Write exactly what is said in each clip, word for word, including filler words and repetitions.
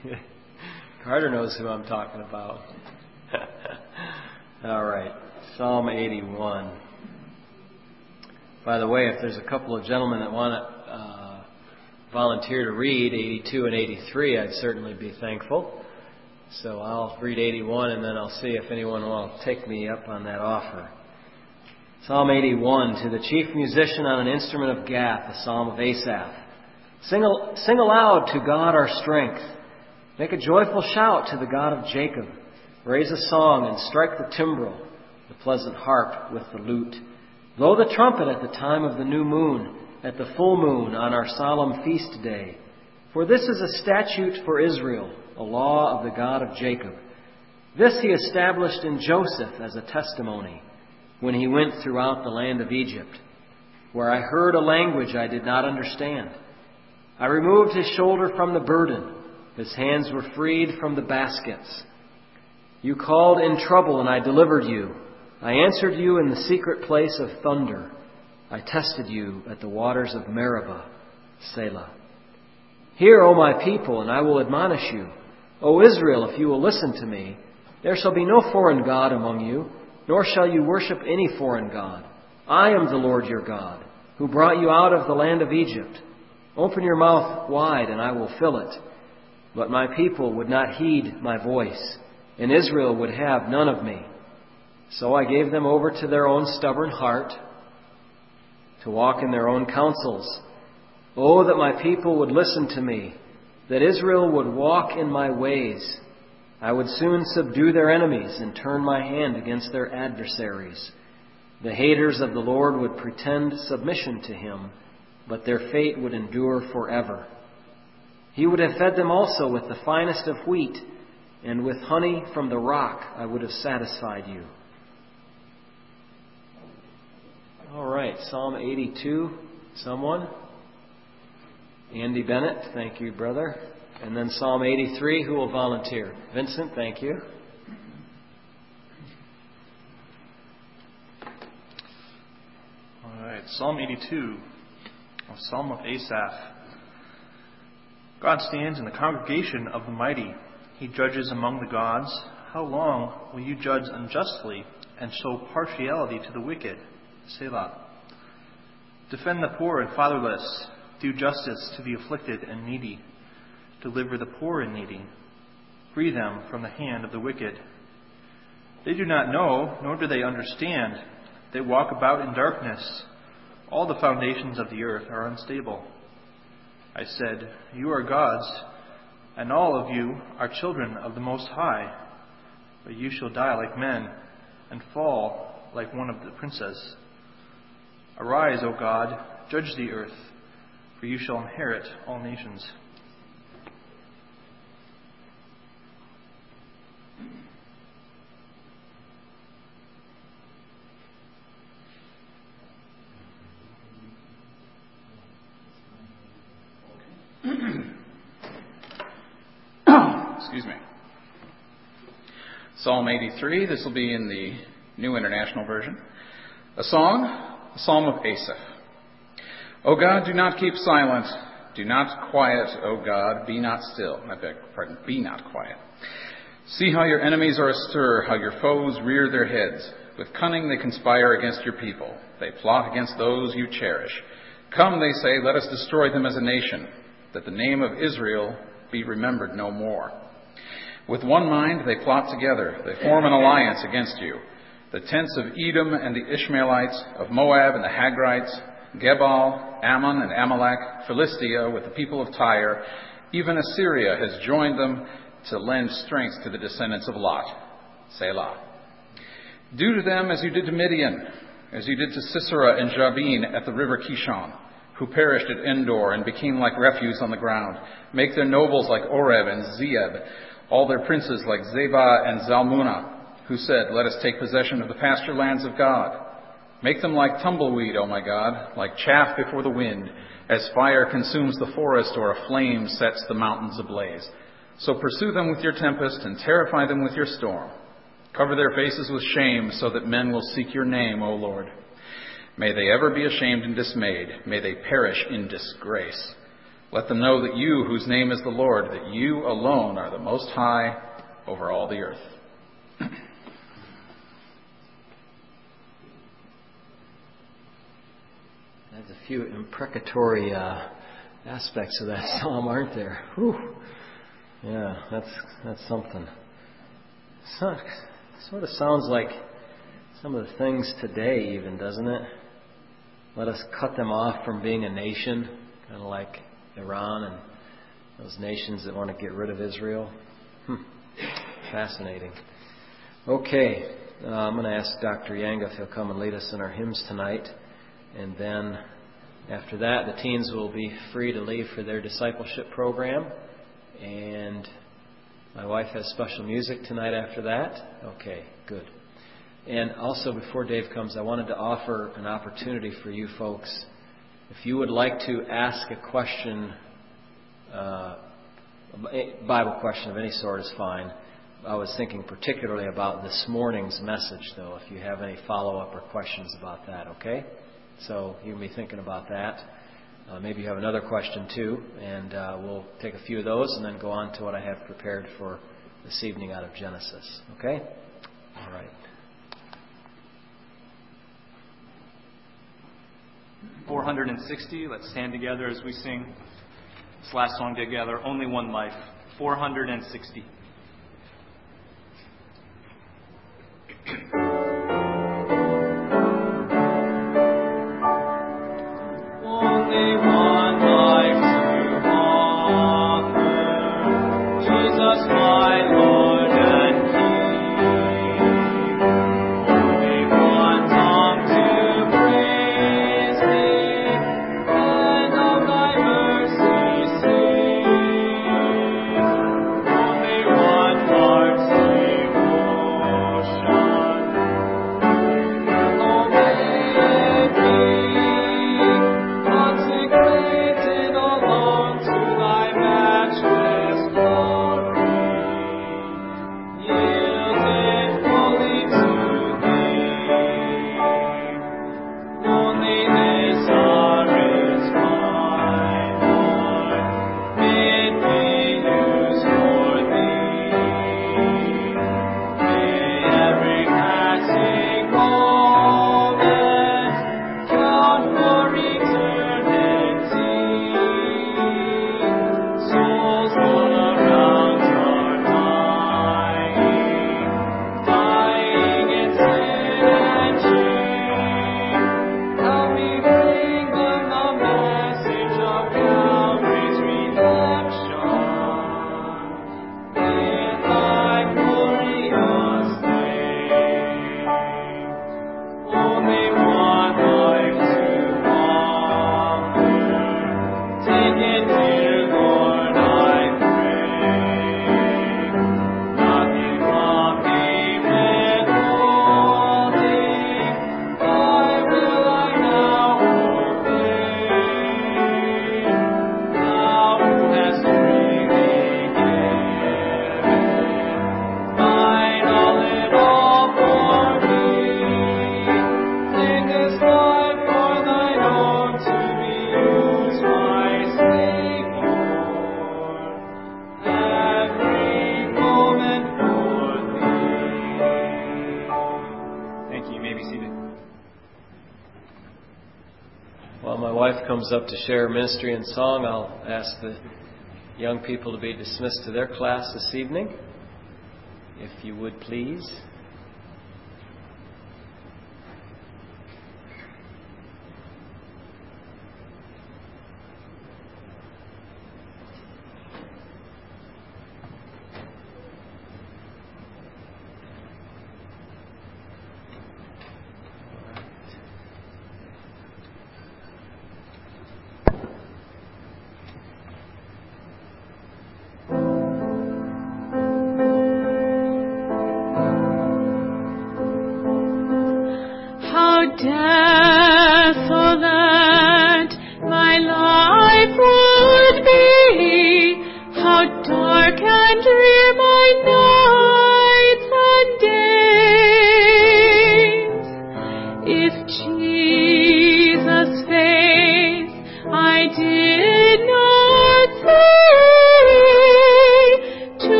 Carter knows who I'm talking about. All right, Psalm eighty-one. By the way, if there's a couple of gentlemen that want to uh, volunteer to read eighty-two and eighty-three, I'd certainly be thankful. So I'll read eighty-one and then I'll see if anyone will take me up on that offer. Psalm eighty-one, to the chief musician on an instrument of Gath, a psalm of Asaph. Sing, sing aloud to God our strength. Make a joyful shout to the God of Jacob. Raise a song and strike the timbrel, the pleasant harp with the lute. Blow the trumpet at the time of the new moon, at the full moon on our solemn feast day. For this is a statute for Israel, a law of the God of Jacob. This he established in Joseph as a testimony, when he went throughout the land of Egypt, where I heard a language I did not understand. I removed his shoulder from the burden. His hands were freed from the baskets. You called in trouble, and I delivered you. I answered you in the secret place of thunder. I tested you at the waters of Meribah, Selah. Hear, O my people, and I will admonish you. O Israel, if you will listen to me, there shall be no foreign god among you, nor shall you worship any foreign god. I am the Lord your God, who brought you out of the land of Egypt. Open your mouth wide, and I will fill it. But my people would not heed my voice, and Israel would have none of me. So I gave them over to their own stubborn heart, to walk in their own counsels. Oh, that my people would listen to me, that Israel would walk in my ways. I would soon subdue their enemies and turn my hand against their adversaries. The haters of the Lord would pretend submission to him, but their fate would endure forever. He would have fed them also with the finest of wheat, and with honey from the rock I would have satisfied you. All right, Psalm eighty-two, someone? Andy Bennett, thank you, brother. And then Psalm eighty-three, who will volunteer? Vincent, thank you. All right, Psalm eighty-two, a psalm of Asaph. God stands in the congregation of the mighty. He judges among the gods. How long will you judge unjustly and show partiality to the wicked? Selah. Defend the poor and fatherless. Do justice to the afflicted and needy. Deliver the poor and needy. Free them from the hand of the wicked. They do not know, nor do they understand. They walk about in darkness. All the foundations of the earth are unstable. I said, you are gods, and all of you are children of the Most High. But you shall die like men, and fall like one of the princes. Arise, O God, judge the earth, for you shall inherit all nations. Excuse me. Psalm eighty-three, this will be in the New International Version. A song, a psalm of Asaph. O God, do not keep silent. Do not quiet, O God, be not still. I beg pardon, be not quiet. See how your enemies are astir, how your foes rear their heads. With cunning they conspire against your people. They plot against those you cherish. Come, they say, let us destroy them as a nation, that the name of Israel be remembered no more. With one mind they plot together. They form an alliance against you. The tents of Edom and the Ishmaelites, of Moab and the Hagrites, Gebal, Ammon and Amalek, Philistia with the people of Tyre, even Assyria has joined them to lend strength to the descendants of Lot. Selah. Do to them as you did to Midian, as you did to Sisera and Jabin at the river Kishon, who perished at Endor and became like refuse on the ground. Make their nobles like Oreb and Zeeb, all their princes like Zebah and Zalmunna, who said, let us take possession of the pasture lands of God. Make them like tumbleweed, O my God, like chaff before the wind, as fire consumes the forest or a flame sets the mountains ablaze. So pursue them with your tempest and terrify them with your storm. Cover their faces with shame so that men will seek your name, O Lord. May they ever be ashamed and dismayed. May they perish in disgrace. Let them know that you, whose name is the Lord, that you alone are the Most High over all the earth. There's a few imprecatory uh, aspects of that psalm, aren't there? Whew. Yeah, that's that's something. So, sort of sounds like some of the things today, even, doesn't it? Let us cut them off from being a nation, kind of like Iran and those nations that want to get rid of Israel. Hmm. Fascinating. Okay, uh, I'm going to ask Doctor Yang if he'll come and lead us in our hymns tonight. And then after that, the teens will be free to leave for their discipleship program. And my wife has special music tonight after that. Okay, good. And also, before Dave comes, I wanted to offer an opportunity for you folks. If you would like to ask a question, uh, a Bible question of any sort is fine. I was thinking particularly about this morning's message, though, if you have any follow-up or questions about that, okay? So you can be thinking about that. Uh, maybe you have another question, too, and uh, we'll take a few of those and then go on to what I have prepared for this evening out of Genesis, okay? All right. four hundred sixty, let's stand together as we sing this last song together, Only One Life. four hundred sixty. Only one life to offer, Jesus my Lord and King. Only one tongue to praise Thee, and of Thy mercy sing. Only one heart's devotion, obey it be. Consecrated alone to Thy matchless glory, yielded fully to Thee. Only this hour is mine, Lord, may it be used for Thee. May every passing moment count for eternity. Souls all around are dying, dying in sin and shame. Help me bring them the message of Calvary's redemption in Thy glorious name. Only one life to offer. Take it, dear Lord, I pray. Nothing from me withholding. Thy will I now obey. Thou who hast freely given Thine all in all for me. Take this life for Thine own to be used, my Savior, every moment for Thee. Thank you. You may be seated. While my wife comes up to share ministry and song, I'll ask the young people to be dismissed to their class this evening, if you would please.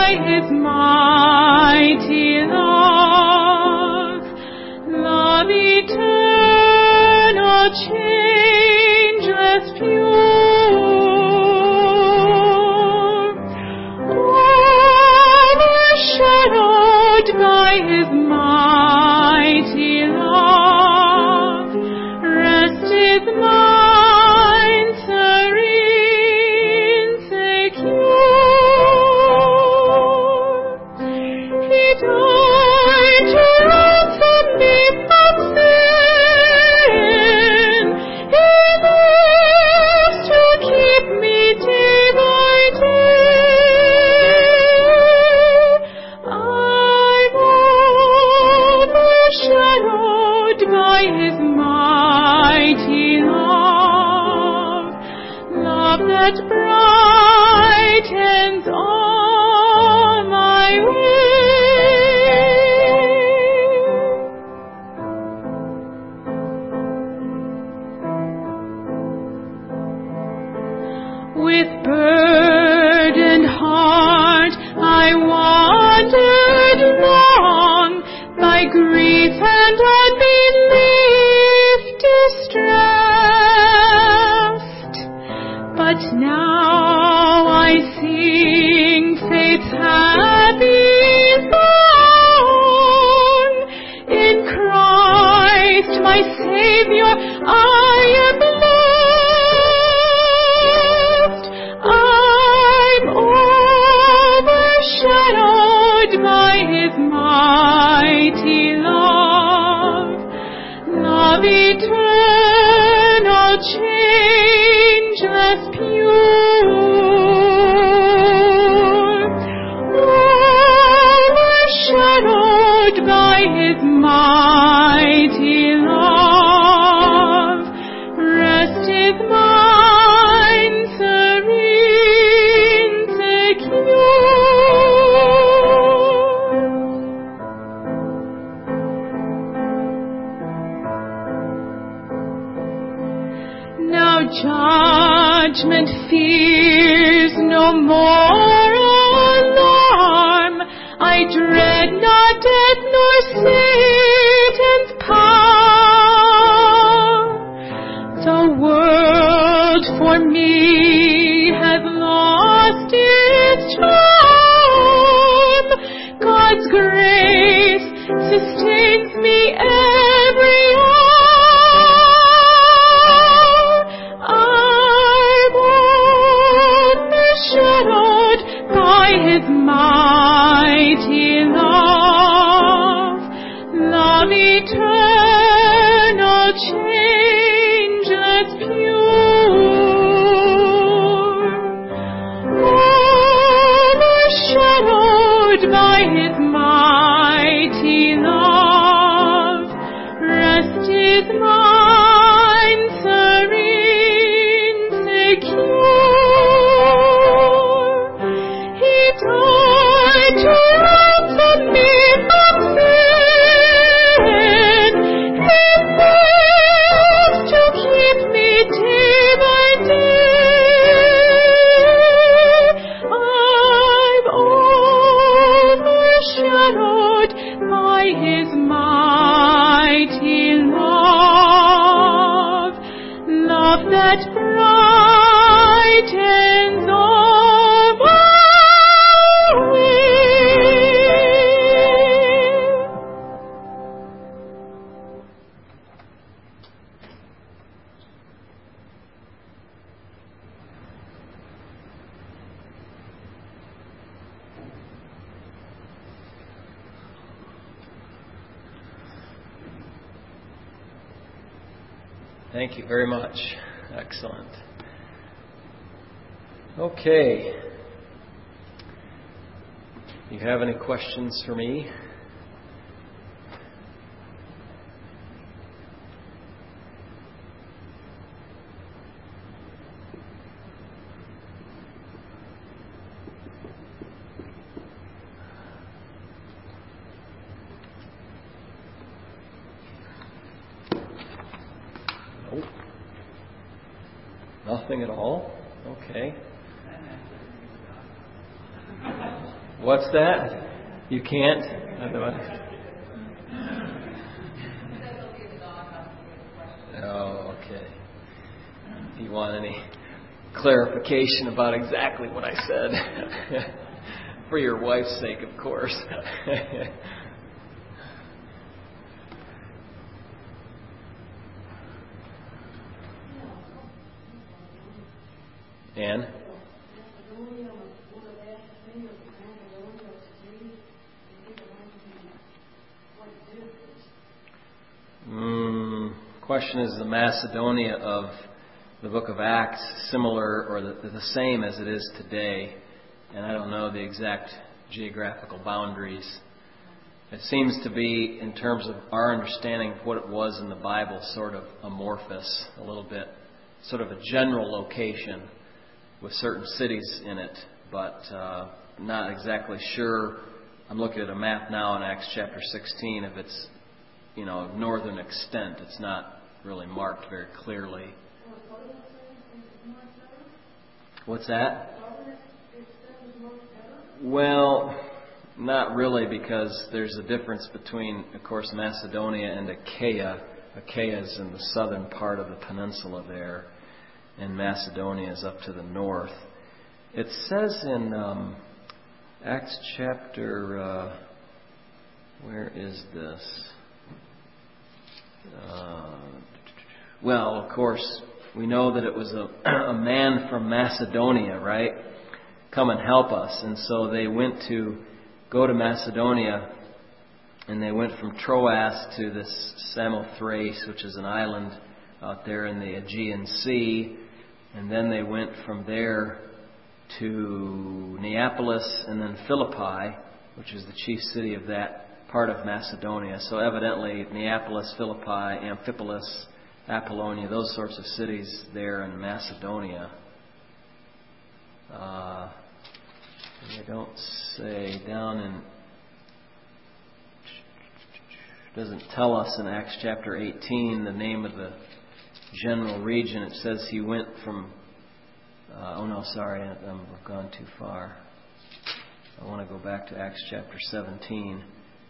by his mighty love, love eternal, changeless, pure, overshadowed by his mighty love, rest is mine, serene, secure. He died to ransom me from sin. He lives to keep me day by day. I'm overshadowed by his mighty love, love that brightens all my way. With burdened heart I wandered long, by grief and unbelief distressed. But now I sing faith's happy song. In Christ my Savior I am blessed. I'm overshadowed by his mighty love, love eternal, changeless, pure, overshadowed by his mighty love, rest is mine, serene, secure. Now judgment fears no more alarm. I dread not death nor Satan's power. The world for me has lost its charm. God's grace sustains me every hour. I'm overshadowed by his mighty love, love eternal, changeless, pure, overshadowed by his mighty love, rest is mine, serene, secure. He died to ransom me from sin. He lives to keep me day by day. I'm overshadowed by his mighty love, love that brightens all my way. Thank you very much. Excellent. Okay. You have any questions for me? Nope. Nothing at all? Okay. What's that? You can't? Otherwise. Oh, okay. Do you want any clarification about exactly what I said? For your wife's sake, of course. Anne? Mm, question is the Macedonia of the book of Acts similar or the, the same as it is today? And I don't know the exact geographical boundaries. It seems to be, in terms of our understanding of what it was in the Bible, sort of amorphous a little bit. Sort of a general location with certain cities in it, but uh, not exactly sure. I'm looking at a map now in Acts chapter sixteen of its, you know, northern extent. It's not really marked very clearly. What's that? Well, not really, because there's a difference between, of course, Macedonia and Achaia. Achaia is in the southern part of the peninsula there, and Macedonia is up to the north. It says in um, Acts chapter, uh, where is this? Uh, well, of course, we know that it was a, a man from Macedonia, right? Come and help us. And so they went to go to Macedonia, and they went from Troas to this Samothrace, which is an island out there in the Aegean Sea. And then they went from there to Neapolis and then Philippi, which is the chief city of that part of Macedonia. So evidently Neapolis, Philippi, Amphipolis, Apollonia, those sorts of cities there in Macedonia. Uh, they don't say down in... doesn't tell us in Acts chapter eighteen the name of the general region. It says he went from... Uh, oh no, sorry, I'm, I've gone too far. I want to go back to Acts chapter seventeen.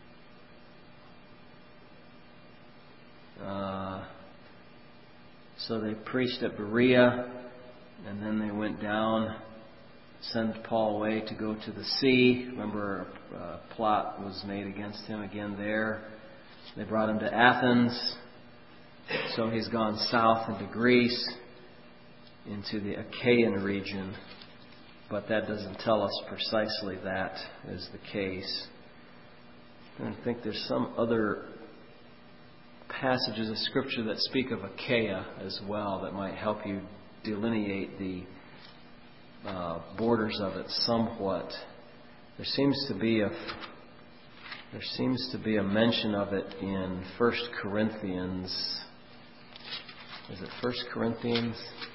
Uh, so they preached at Berea, and then they went down, sent Paul away to go to the sea. Remember, a plot was made against him again there. They brought him to Athens. So he's gone south into Greece, into the Achaean region. But that doesn't tell us precisely that is the case. I think there's some other passages of Scripture that speak of Achaia as well that might help you delineate the uh, borders of it somewhat. There seems to be a there seems to be a mention of it in First Corinthians. Is it First Corinthians?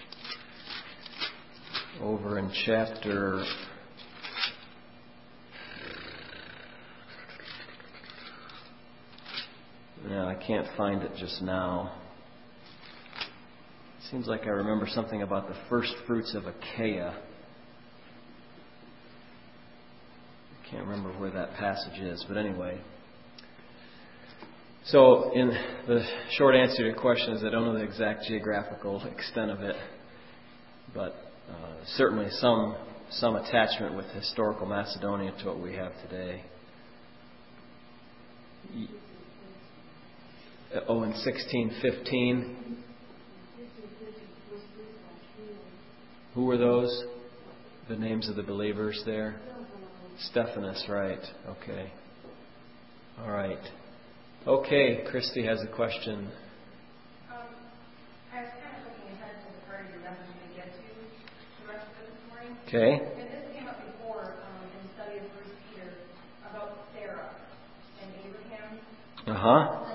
Over in chapter No, I can't find it just now. It seems like I remember something about the first fruits of Achaia. I can't remember where that passage is, but anyway. So, in the short answer to your question is I don't know the exact geographical extent of it, but uh, certainly some some attachment with historical Macedonia to what we have today. Oh, in sixteen fifteen. Who were those? The names of the believers there? Stephanus, right. Okay. All right. Okay, Christy has a question. Um, I was kind of looking ahead to the part of your message to get to the rest of it this morning. Okay. And this came up before um, in the study of First Peter about Sarah and Abraham. Uh-huh.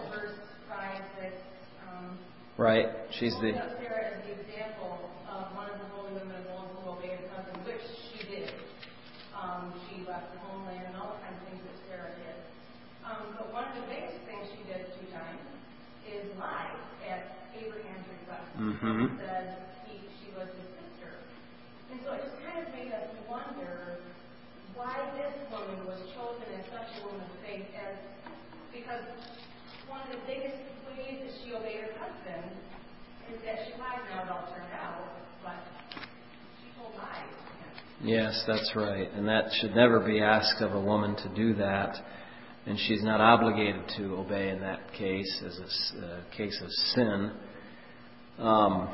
Right. She's the... Sarah as the example of one of the holy women of old who obeyed her husband, which she did. Um, she left the homeland and all the kinds of things that Sarah did. Um, but one of the biggest things she did two times is lie at Abraham's request. Mm-hmm. And said he, she was his sister. And so it just kind of made us wonder why this woman woman was chosen as such a woman of faith as because one of the biggest ways that she obeyed her husband is that she lied. Now it all turned out, but she told lies. Yes, that's right. And that should never be asked of a woman to do that. And she's not obligated to obey in that case as a uh, case of sin. Um,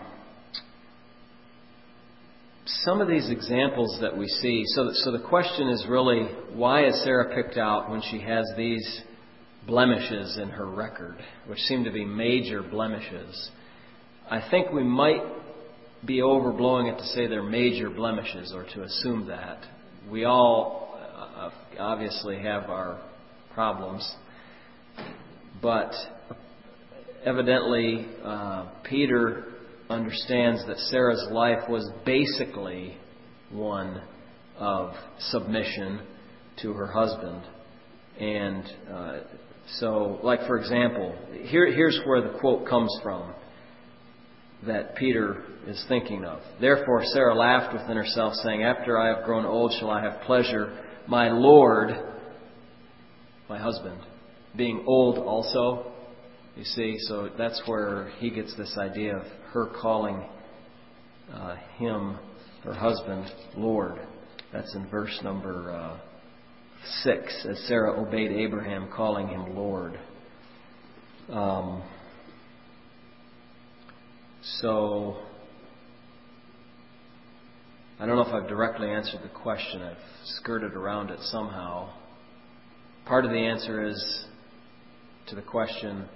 some of these examples that we see, so, so the question is really, why is Sarah picked out when she has these blemishes in her record, which seem to be major blemishes? I think we might be overblowing it to say they're major blemishes or to assume that. We all uh, obviously have our problems, but evidently uh, Peter understands that Sarah's life was basically one of submission to her husband. And uh, so, like for example, here, here's where the quote comes from that Peter is thinking of. Therefore Sarah laughed within herself, saying, after I have grown old shall I have pleasure, my Lord, my husband, being old also. You see, so that's where he gets this idea of her calling uh, him, her husband, Lord. That's in verse number uh, six, as Sarah obeyed Abraham, calling him Lord. Um, so, I don't know if I've directly answered the question. I've skirted around it somehow. Part of the answer is to the question,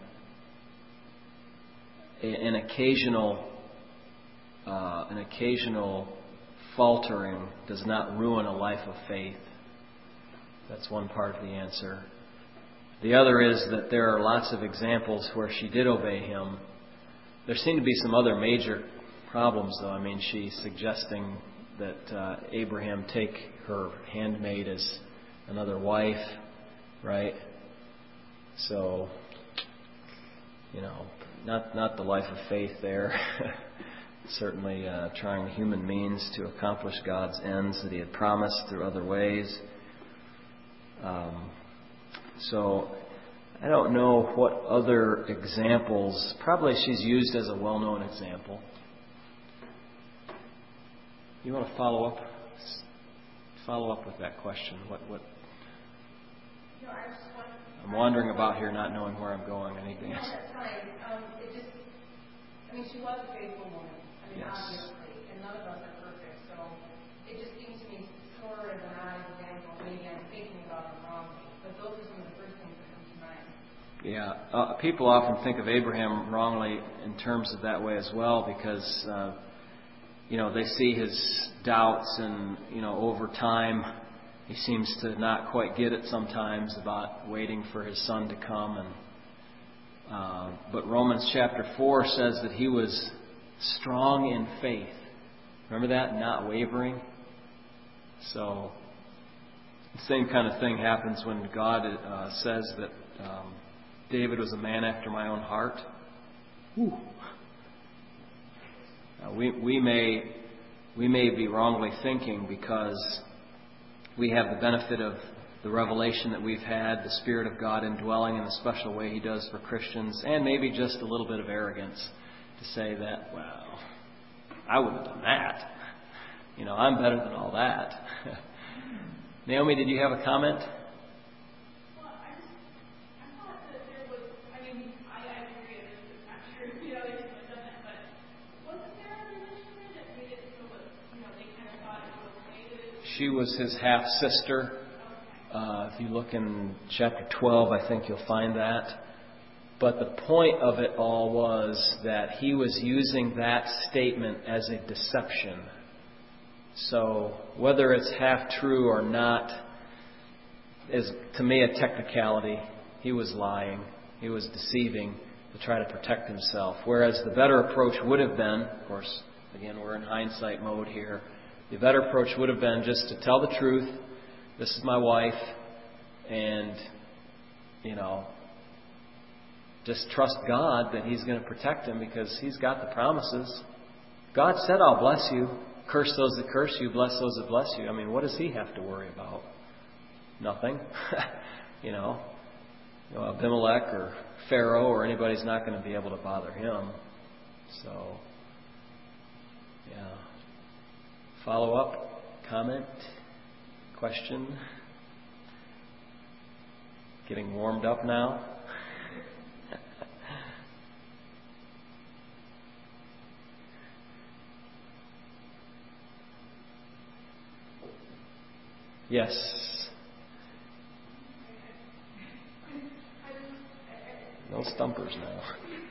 an occasional, uh, an occasional faltering does not ruin a life of faith. That's one part of the answer. The other is that there are lots of examples where she did obey him. There seem to be some other major problems, though. I mean, she's suggesting that uh, Abraham take her handmaid as another wife. Right? So, you know, not not the life of faith there. Certainly uh, trying human means to accomplish God's ends that He had promised through other ways. Um, so, I don't know what other examples. Probably she's used as a well-known example. You want to follow up? Follow up with that question. What what? I'm wandering about here not knowing where I'm going. I need to No, answer. that's fine. Um, it just, I mean, she was a faithful woman. I mean, Yes. obviously, and none of us are perfect. So it just seems to me sort of an odd example. Maybe I'm thinking about it wrongly. But those are some of the first things that come to mind. Yeah, uh, people often think of Abraham wrongly in terms of that way as well, because uh, you know they see his doubts, and you know over time. He seems to not quite get it sometimes about waiting for his son to come. And uh, but Romans chapter four says that he was strong in faith. Remember that? Not wavering. So the same kind of thing happens when God uh, says that um, David was a man after my own heart. Whew. Now, we we may we may be wrongly thinking because we have the benefit of the revelation that we've had, the Spirit of God indwelling in the special way He does for Christians, and maybe just a little bit of arrogance to say that, well, I wouldn't have done that. You know, I'm better than all that. Naomi, did you have a comment? Well, I just, I thought that there was, I mean, I, I agree that it's not true, you know, they couldn't have done that, but wasn't there a relation there that made it so that, you know, they kind of thought it was okay that it was... She was his half-sister. Uh, if you look in chapter twelve, I think you'll find that. But the point of it all was that he was using that statement as a deception. So whether it's half true or not is, to me, a technicality. He was lying. He was deceiving to try to protect himself. Whereas the better approach would have been, of course, again, we're in hindsight mode here. The better approach would have been just to tell the truth. This is my wife. And, you know, just trust God that He's going to protect him because He's got the promises. God said, I'll bless you. Curse those that curse you. Bless those that bless you. I mean, what does He have to worry about? nothing. you know, you know, Abimelech or Pharaoh or anybody's not going to be able to bother him. So, yeah. Follow up, comment, question. Getting warmed up now. Yes. No stumpers now.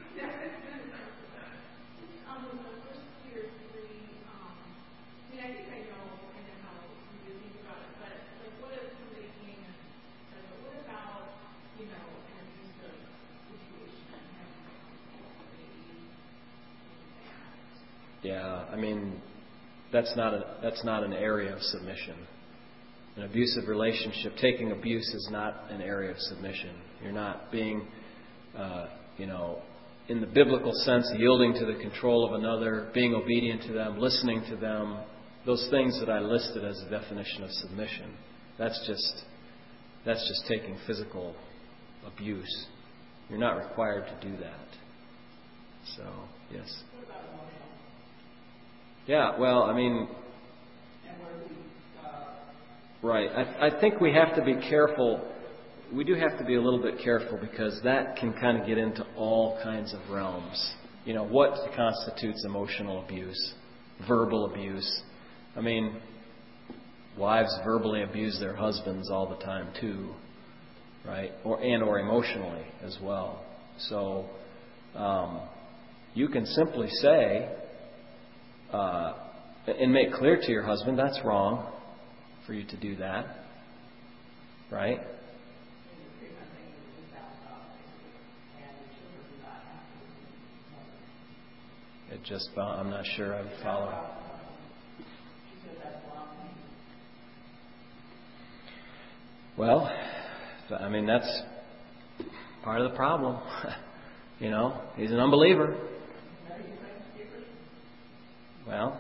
Yeah, I mean, that's not a that's not an area of submission. An abusive relationship, taking abuse is not an area of submission. You're not being, uh, you know, in the biblical sense, yielding to the control of another, being obedient to them, listening to them. Those things that I listed as a definition of submission. That's just that's just taking physical abuse. You're not required to do that. So, yes. Yeah, well, I mean, right. I, I think we have to be careful. We do have to be a little bit careful because that can kind of get into all kinds of realms. You know, what constitutes emotional abuse, verbal abuse. I mean, wives verbally abuse their husbands all the time too, right? Or and or emotionally as well. So um, you can simply say uh, and make clear to your husband that's wrong for you to do that, right? It just, I'm not sure I would follow. Well, I mean, that's part of the problem. You know, he's an unbeliever. Well,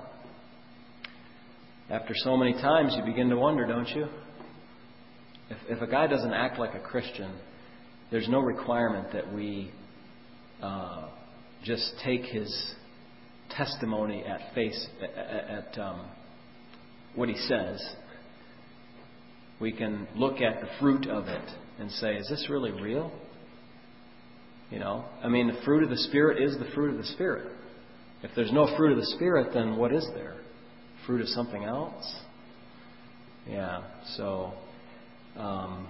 after so many times, you begin to wonder, don't you? If, if a guy doesn't act like a Christian, there's no requirement that we uh, just take his testimony at face, at, at um, what he says. We can look at the fruit of it and say, is this really real? You know, I mean, the fruit of the Spirit is the fruit of the Spirit. If there's no fruit of the Spirit, then what is there? Fruit of something else? Yeah, so um,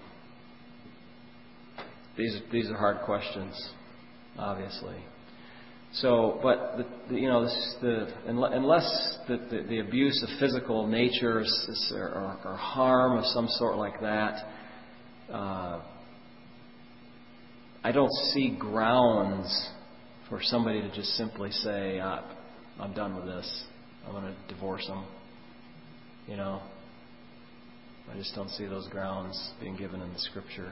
these these are hard questions, obviously. So, but the, the, you know, this, the unless the, the, the abuse of physical nature is, or, or, or harm of some sort like that, uh, I don't see grounds for somebody to just simply say, ah, "I'm done with this. I'm going to divorce him." You know, I just don't see those grounds being given in the Scripture.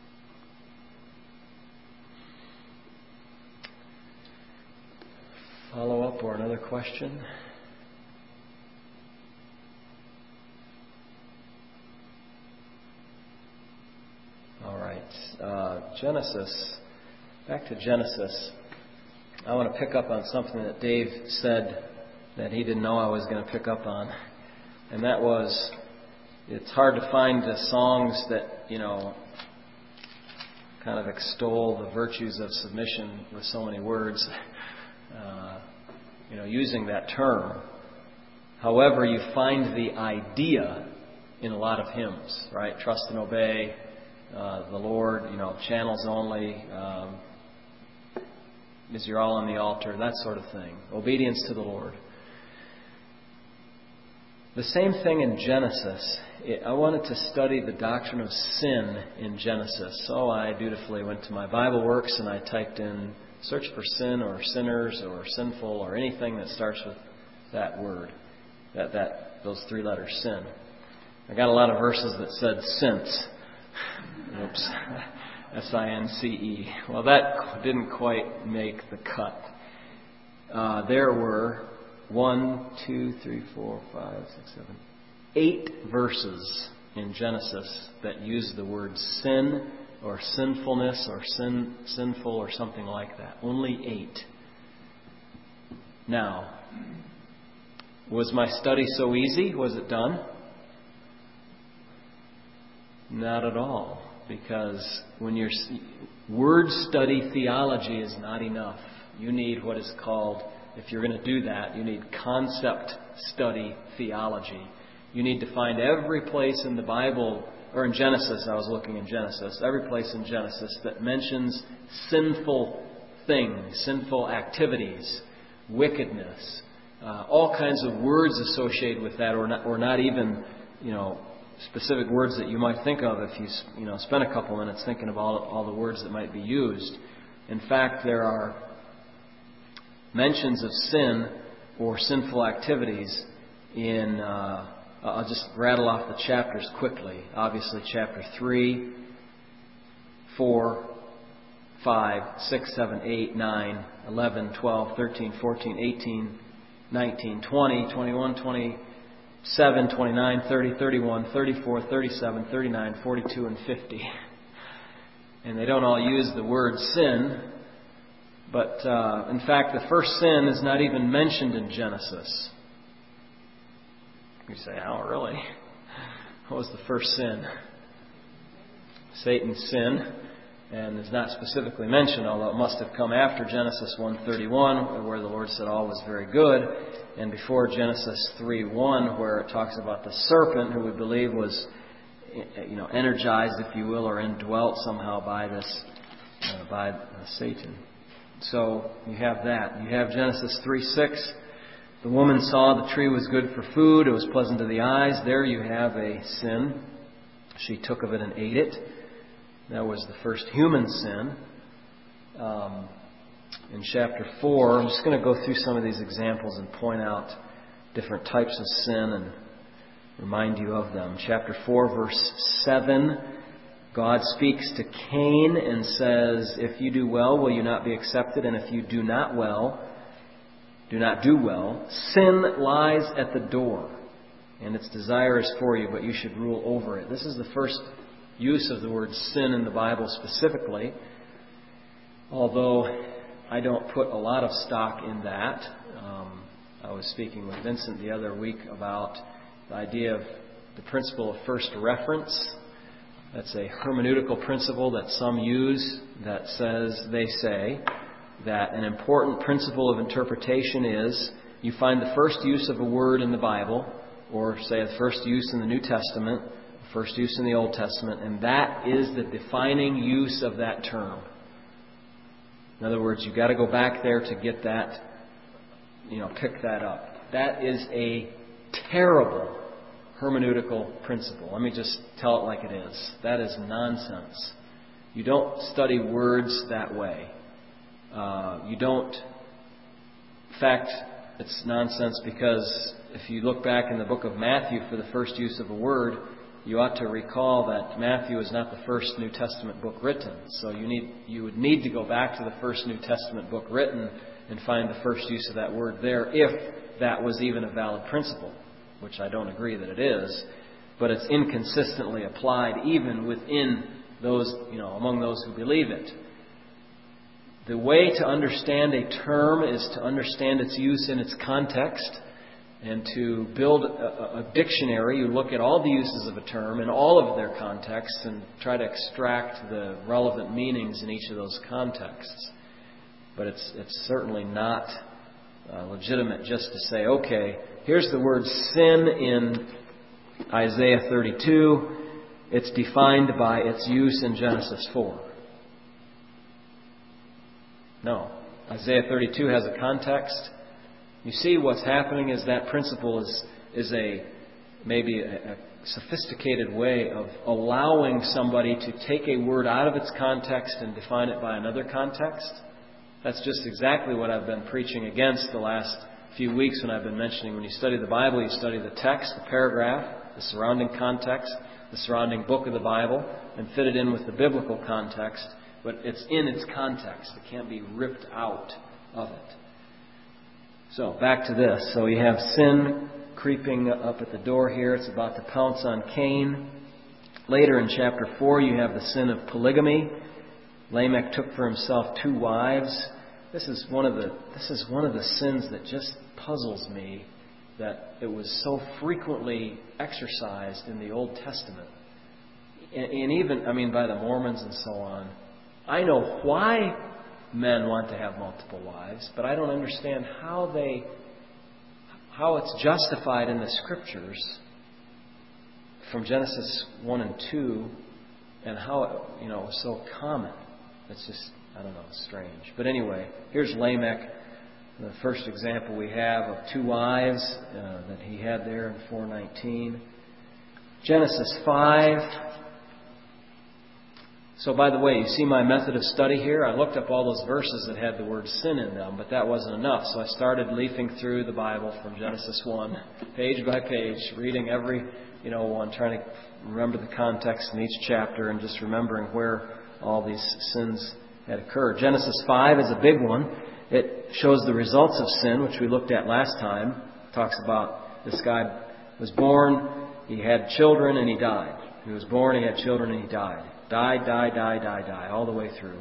Follow up or another question? All right. Uh, Genesis. Back to Genesis. I want to pick up on something that Dave said that he didn't know I was going to pick up on. And that was, it's hard to find the songs that, you know, kind of extol the virtues of submission with so many words. Uh, you know, using that term. However, you find the idea in a lot of hymns, right? Trust and obey uh, the Lord, you know, channels only, um, is your all on the altar, that sort of thing. Obedience to the Lord. The same thing in Genesis. I wanted to study the doctrine of sin in Genesis. So I dutifully went to my Bible Works and I typed in search for sin or sinners or sinful or anything that starts with that word, that that those three letters, sin. I got a lot of verses that said since. Oops. S I N C E. Well, that didn't quite make the cut. Uh, there were one, two, three, four, five, six, seven, eight verses in Genesis that use the word sin or sinfulness or sin, sinful or something like that. Only eight. Now, was my study so easy? Was it done? Not at all. Because when you're word study theology is not enough. You need what is called, if you're going to do that, you need concept study theology. You need to find every place in the Bible, or in Genesis, I was looking in Genesis, every place in Genesis that mentions sinful things, sinful activities, wickedness, uh, all kinds of words associated with that, or not, or not even, you know, specific words that you might think of if you, you know, spend a couple minutes thinking about all the words that might be used. In fact, there are mentions of sin or sinful activities in, uh, I'll just rattle off the chapters quickly. Obviously, chapter three, four, five, six, seven, eight, nine, eleven, twelve, thirteen, fourteen, eighteen, nineteen, twenty, twenty-one, twenty-seven, twenty-nine, thirty, thirty-one, thirty-four, thirty-seven, thirty-nine, forty-two, and fifty. And they don't all use the word sin. But, uh, in fact, the first sin is not even mentioned in Genesis. You say, oh, really? What was the first sin? Satan's sin. And it's not specifically mentioned, although it must have come after Genesis one thirty-one, where the Lord said all was very good, and before Genesis three one, where it talks about the serpent, who we believe was, you know, energized, if you will, or indwelt somehow by this, uh, by uh, Satan. So you have that. You have Genesis three six. The woman saw the tree was good for food. It was pleasant to the eyes. There you have a sin. She took of it and ate it. That was the first human sin. Um, in chapter four, I'm just going to go through some of these examples and point out different types of sin and remind you of them. Chapter four, verse seven. God speaks to Cain and says, if you do well, will you not be accepted? And if you do not well, do not do well. Sin lies at the door, and its desire is for you, but you should rule over it. This is the first use of the word sin in the Bible specifically, although I don't put a lot of stock in that. Um, I was speaking with Vincent the other week about the idea of the principle of first reference. That's a hermeneutical principle that some use that says, they say, that an important principle of interpretation is you find the first use of a word in the Bible, or say the first use in the New Testament, the first use in the Old Testament, and that is the defining use of that term. In other words, you've got to go back there to get that, you know, pick that up. That is a terrible hermeneutical principle. Let me just tell it like it is. That is nonsense. You don't study words that way. Uh, you don't. In fact, it's nonsense because if you look back in the book of Matthew for the first use of a word, you ought to recall that Matthew is not the first New Testament book written. So you need you would need to go back to the first New Testament book written and find the first use of that word there, if that was even a valid principle, which I don't agree that it is. But it's inconsistently applied even within those, you know, among those who believe it. The way to understand a term is to understand its use in its context. And to build a, a dictionary, you look at all the uses of a term in all of their contexts and try to extract the relevant meanings in each of those contexts. But it's it's certainly not uh, legitimate just to say, okay, here's the word sin in Isaiah thirty-two. It's defined by its use in Genesis four. No. Isaiah thirty-two has a context. You see, what's happening is that principle is is a maybe a, a sophisticated way of allowing somebody to take a word out of its context and define it by another context. That's just exactly what I've been preaching against the last few weeks when I've been mentioning. When you study the Bible, you study the text, the paragraph, the surrounding context, the surrounding book of the Bible, and fit it in with the biblical context. But it's in its context. It can't be ripped out of it. So, back to this. So you have sin creeping up at the door here. It's about to pounce on Cain. Later in chapter four, you have the sin of polygamy. Lamech took for himself two wives. This is one of the this is one of the sins that just puzzles me, that it was so frequently exercised in the Old Testament. And, and even, I mean, by the Mormons and so on. I know why men want to have multiple wives, but I don't understand how they, how it's justified in the Scriptures from Genesis one and two, and how it, you know, it was so common. It's just, I don't know, strange. But anyway, here's Lamech, the first example we have of two wives uh, that he had there in four nineteen. Genesis five. So, by the way, you see my method of study here? I looked up all those verses that had the word sin in them, but that wasn't enough. So I started leafing through the Bible from Genesis one, page by page, reading every, you know, one, trying to remember the context in each chapter and just remembering where all these sins had occurred. Genesis five is a big one. It shows the results of sin, which we looked at last time. It talks about this guy was born, he had children, and he died. He was born, he had children, and he died. Died, died, died, died, died, all the way through.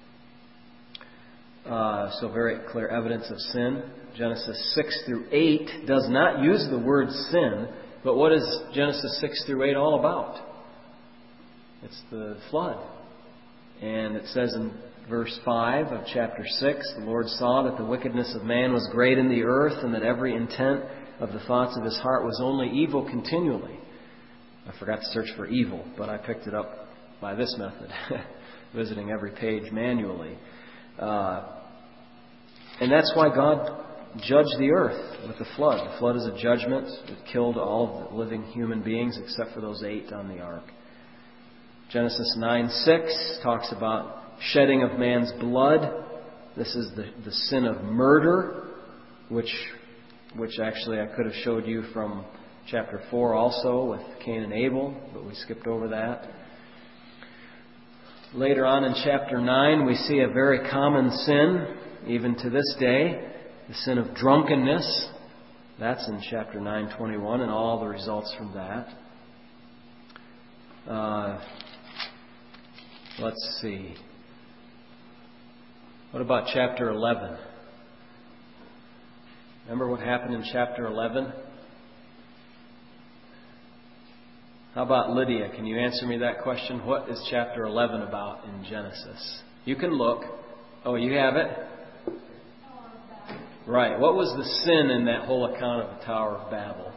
Uh, so very clear evidence of sin. Genesis six through eight does not use the word sin, but what is Genesis six through eight all about? It's the flood. And it says in verse five of chapter six, the Lord saw that the wickedness of man was great in the earth, and that every intent of the thoughts of his heart was only evil continually. I forgot to search for evil, but I picked it up by this method, visiting every page manually. Uh, and that's why God judged the earth with the flood. The flood is a judgment. It killed all of the living human beings except for those eight on the ark. Genesis nine six talks about shedding of man's blood. This is the, the sin of murder, which which actually I could have showed you from chapter four also with Cain and Abel, but we skipped over that. Later on in chapter nine, we see a very common sin, even to this day, the sin of drunkenness. That's in chapter nine twenty-one, and all the results from that. Uh, let's see. What about chapter eleven? Remember what happened in chapter eleven? How about Lydia? Can you answer me that question? What is chapter eleven about in Genesis? You can look. Oh, you have it? Right. What was the sin in that whole account of the Tower of Babel?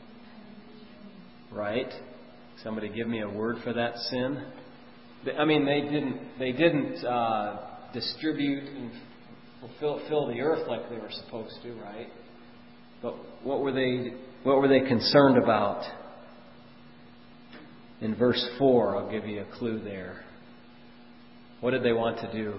Right. Somebody give me a word for that sin. I mean, they didn't. They didn't uh, distribute and fulfill fill the earth like they were supposed to, right? But what were they? What were they concerned about? In verse four, I'll give you a clue there. What did they want to do?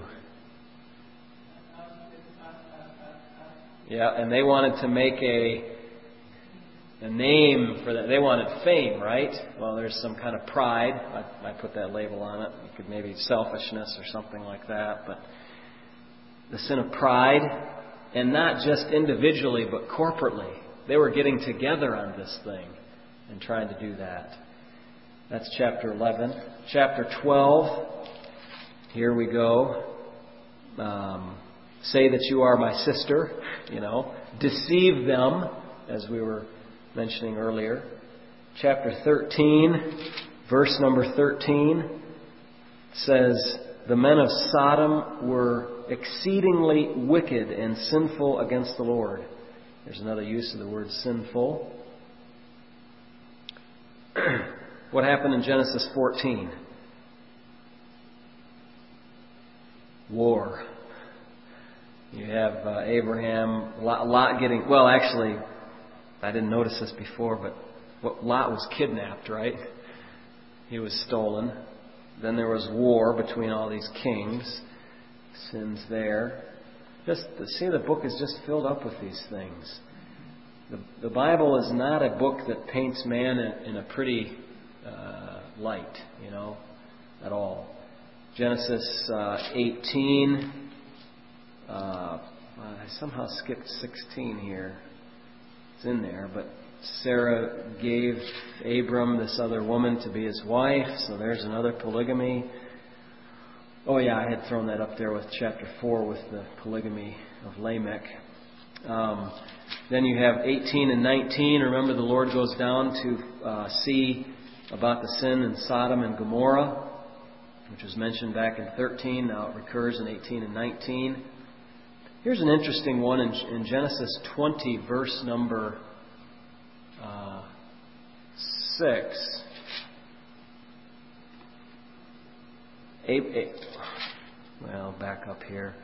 Yeah, and they wanted to make a a name for that. They wanted fame, right? Well, there's some kind of pride. I, I put that label on it. It could maybe selfishness or something like that. But the sin of pride, and not just individually, but corporately. They were getting together on this thing and trying to do that. That's chapter eleven. Chapter twelve, here we go. Um, say that you are my sister, you know. Deceive them, as we were mentioning earlier. Chapter thirteen, verse number thirteen, says, the men of Sodom were exceedingly wicked and sinful against the Lord. There's another use of the word sinful. What happened in Genesis fourteen? War. You have uh, Abraham, Lot, Lot getting, well actually, I didn't notice this before, but what, Lot was kidnapped, right? He was stolen. Then there was war between all these kings. Sins there. Just to see, the book is just filled up with these things. The, the Bible is not a book that paints man in, in a pretty uh, light, you know, at all. Genesis uh, eighteen. Uh, I somehow skipped sixteen here. It's in there, but Sarah gave Abram this other woman to be his wife, so there's another polygamy. Oh yeah, I had thrown that up there with chapter four with the polygamy of Lamech. Um, then you have eighteen and nineteen. Remember, the Lord goes down to uh, see about the sin in Sodom and Gomorrah, which was mentioned back in thirteen. Now it recurs in eighteen and nineteen. Here's an interesting one in, in Genesis twenty, verse number uh, six. A- well, back up here.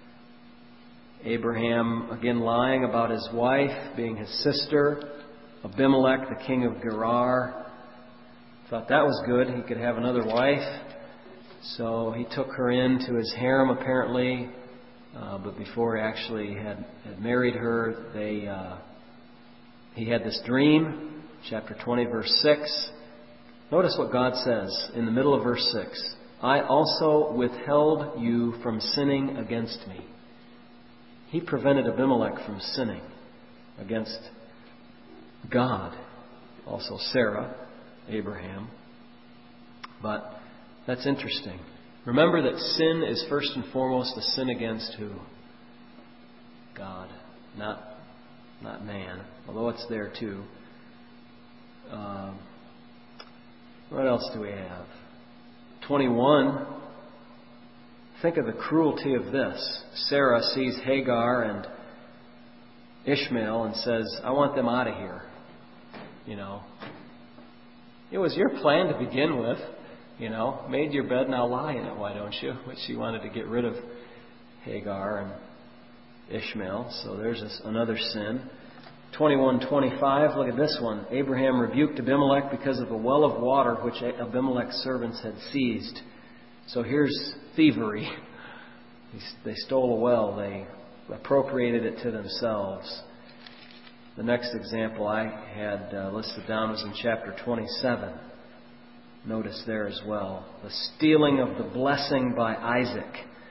Abraham, again lying about his wife being his sister. Abimelech, the king of Gerar, thought that was good. He could have another wife. So he took her into his harem, apparently. Uh, but before he actually had, had married her, they uh, he had this dream. Chapter twenty, verse six. Notice what God says in the middle of verse six. I also withheld you from sinning against me. He prevented Abimelech from sinning against God. Also Sarah, Abraham. But that's interesting. Remember that sin is first and foremost a sin against who? God, not not man, although it's there too. Um, what else do we have? twenty-one. Think of the cruelty of this. Sarah sees Hagar and Ishmael and says, I want them out of here. You know, it was your plan to begin with. You know, made your bed, now lie in it, why don't you? Which she wanted to get rid of Hagar and Ishmael. So there's this, another sin. twenty-one twenty-five, look at this one. Abraham rebuked Abimelech because of a well of water which Abimelech's servants had seized. So here's thievery. They stole a well. They appropriated it to themselves. The next example I had uh, listed down was in chapter twenty-seven. Notice there as well. The stealing of the blessing by Isaac.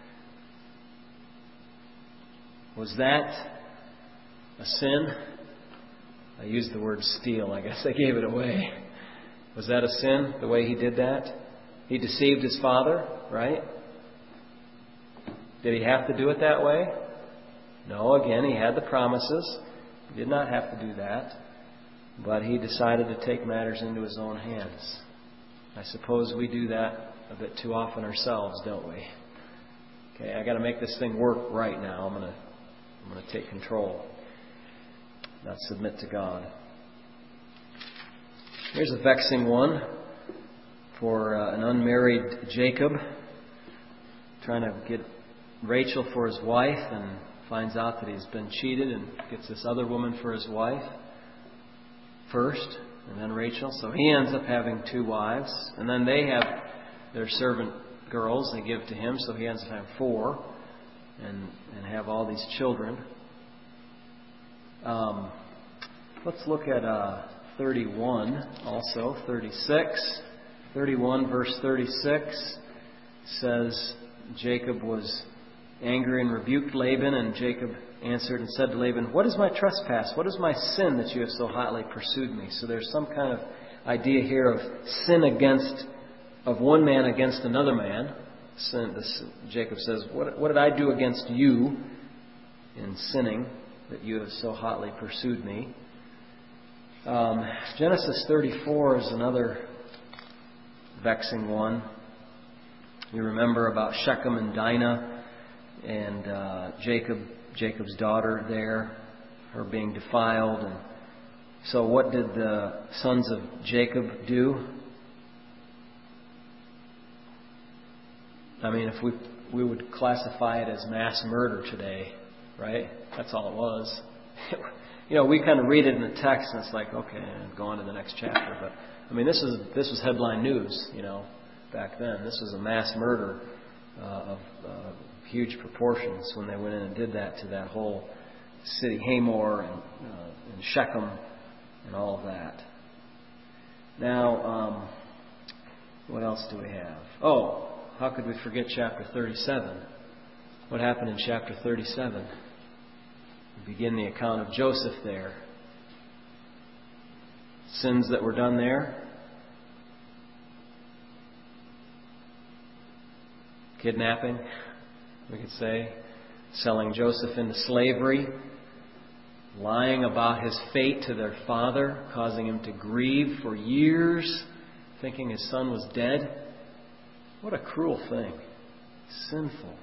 Was that a sin? I used the word steal. I guess I gave it away. Was that a sin, the way he did that? He deceived his father, right? Did he have to do it that way? No, again, he had the promises. He did not have to do that. But he decided to take matters into his own hands. I suppose we do that a bit too often ourselves, don't we? Okay, I got to make this thing work right now. I'm going to I'm going to take control. Not submit to God. Here's a vexing one for uh, an unmarried Jacob trying to get Rachel for his wife and finds out that he's been cheated and gets this other woman for his wife first, and then Rachel. So he ends up having two wives, and then they have their servant girls they give to him, so he ends up having four and, and have all these children. Um, let's look at uh, thirty-one also, thirty-six. thirty-one verse thirty-six says Jacob was angry and rebuked Laban, and Jacob answered and said to Laban, what is my trespass? What is my sin that you have so hotly pursued me? So there's some kind of idea here of sin against, of one man against another man. Sin, this, Jacob says, what, what did I do against you in sinning that you have so hotly pursued me? Um, Genesis thirty-four is another vexing one. You remember about Shechem and Dinah and uh, Jacob, Jacob's daughter there, her being defiled. And so what did the sons of Jacob do? I mean, if we we would classify it as mass murder today, right? That's all it was. You know, we kind of read it in the text and it's like, okay, go on to the next chapter. But I mean, this is this was headline news, you know, back then. This was a mass murder uh, of uh, huge proportions when they went in and did that to that whole city, Hamor and, uh, and Shechem and all of that. Now, um, what else do we have? Oh, how could we forget chapter thirty-seven? What happened in chapter thirty-seven? We begin the account of Joseph there. sins that were done there? Kidnapping, we could say. Selling Joseph into slavery. Lying about his fate to their father, causing him to grieve for years, thinking his son was dead. What a cruel thing. Sinful.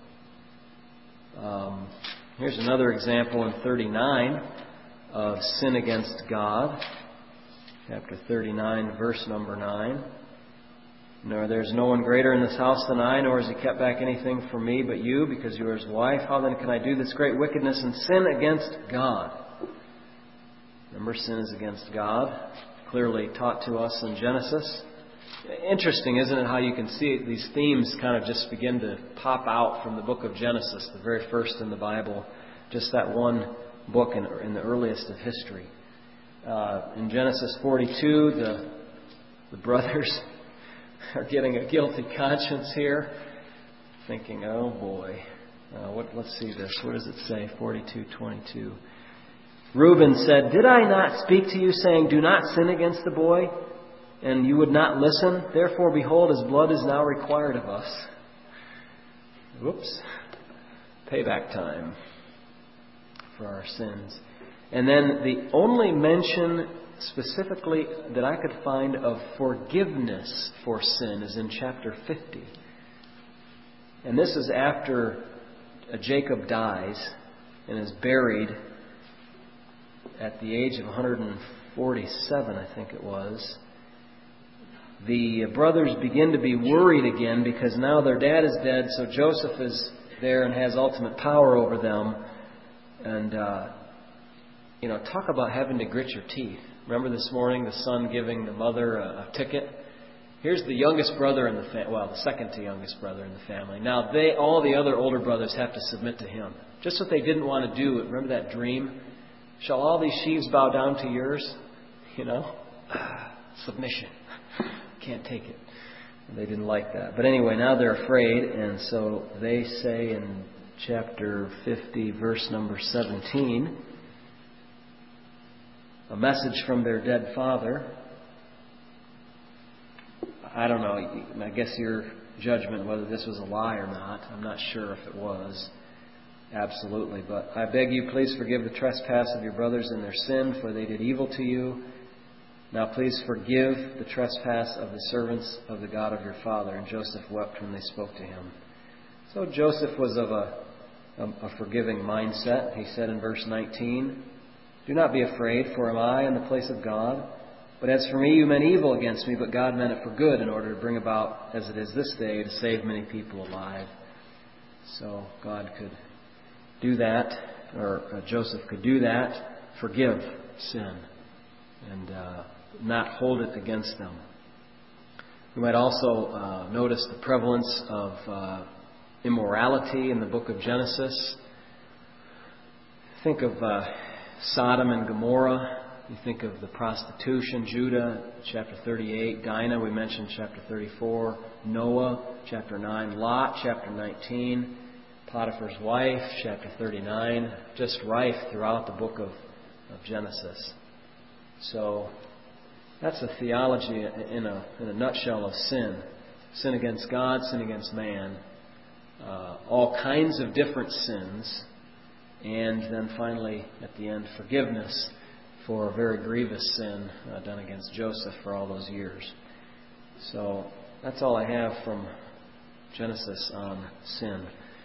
Um, here's another example in thirty-nine of sin against God. Chapter thirty-nine, verse number nine. "Nor there's no one greater in this house than I, nor has he kept back anything from me but you, because you are his wife. How then can I do this great wickedness and sin against God?" Remember, sin is against God, clearly taught to us in Genesis. Interesting, isn't it, how you can see it, these themes kind of just begin to pop out from the book of Genesis, the very first in the Bible, just that one book in, in the earliest of history. Uh, in Genesis forty-two, the, the brothers are getting a guilty conscience here, thinking, oh boy, uh, what, let's see this. What does it say? forty-two twenty-two. Reuben said, "Did I not speak to you, saying, 'Do not sin against the boy'? And you would not listen. Therefore, behold, his blood is now required of us." Whoops. Payback time for our sins. And then the only mention specifically that I could find of forgiveness for sin is in chapter fifty. And this is after Jacob dies and is buried at the age of one hundred forty-seven, I think it was. The brothers begin to be worried again because now their dad is dead, so Joseph is there and has ultimate power over them. And, uh, you know, talk about having to grit your teeth. Remember this morning the son giving the mother a, a ticket? Here's the youngest brother in the family, well, the second to youngest brother in the family. Now, they, all the other older brothers have to submit to him. Just what they didn't want to do. Remember that dream? Shall all these sheaves bow down to yours? You know? Submission. Can't take it. They didn't like that. But anyway, now they're afraid, and so they say in chapter fifty, verse number seventeen, a message from their dead father. I don't know, I guess your judgment whether this was a lie or not. I'm not sure if it was. Absolutely. But I beg you, please forgive the trespass of your brothers and their sin, for they did evil to you. Now please forgive the trespass of the servants of the God of your father. And Joseph wept when they spoke to him. So Joseph was of a, a, a forgiving mindset. He said in verse nineteen, "Do not be afraid, for am I in the place of God? But as for me, you meant evil against me, but God meant it for good, in order to bring about, as it is this day, to save many people alive." So God could do that, or uh, Joseph could do that, forgive sin, and uh, not hold it against them. We might also uh, notice the prevalence of uh, immorality in the book of Genesis. Think of uh, Sodom and Gomorrah. You think of the prostitution, Judah, chapter thirty-eight. Dinah, we mentioned chapter thirty-four. Noah, chapter nine. Lot, chapter nineteen. Potiphar's wife, chapter thirty-nine. Just rife throughout the book of, of Genesis. So that's the theology in a, in a nutshell of sin. Sin against God, sin against man. Uh, all kinds of different sins. And then finally, at the end, forgiveness for a very grievous sin uh, done against Joseph for all those years. So that's all I have from Genesis on sin.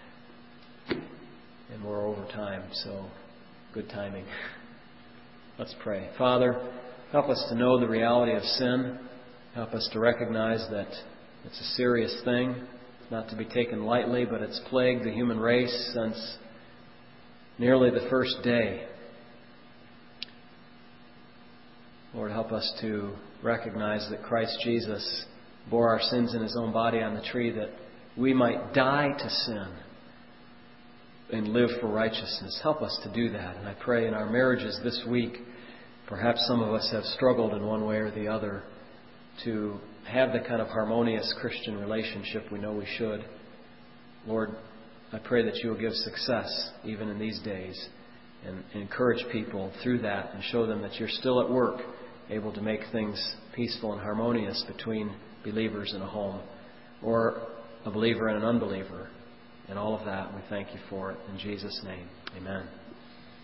And we're over time, so good timing. Let's pray. Father, help us to know the reality of sin. Help us to recognize that it's a serious thing, not to be taken lightly, but it's plagued the human race since nearly the first day. Lord, help us to recognize that Christ Jesus bore our sins in His own body on the tree, that we might die to sin and live for righteousness. Help us to do that. And I pray in our marriages this week, perhaps some of us have struggled in one way or the other to have the kind of harmonious Christian relationship we know we should. Lord, I pray that you will give success even in these days and encourage people through that and show them that you're still at work able to make things peaceful and harmonious between believers in a home, or a believer and an unbeliever. And all of that, we thank you for it. In Jesus' name, amen.